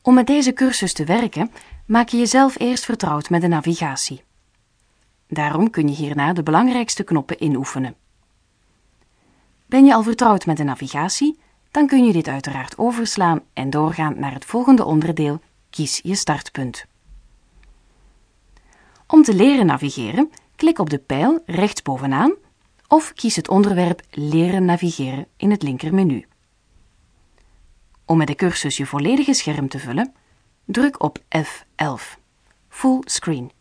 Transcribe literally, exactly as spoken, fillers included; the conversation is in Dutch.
Om met deze cursus te werken, maak je jezelf eerst vertrouwd met de navigatie. Daarom kun je hierna de belangrijkste knoppen inoefenen. Ben je al vertrouwd met de navigatie, dan kun je dit uiteraard overslaan en doorgaan naar het volgende onderdeel, kies je startpunt. Om te leren navigeren, klik op de pijl rechtsbovenaan of kies het onderwerp Leren navigeren in het linkermenu. Om met de cursus je volledige scherm te vullen, druk op F elf, Full Screen.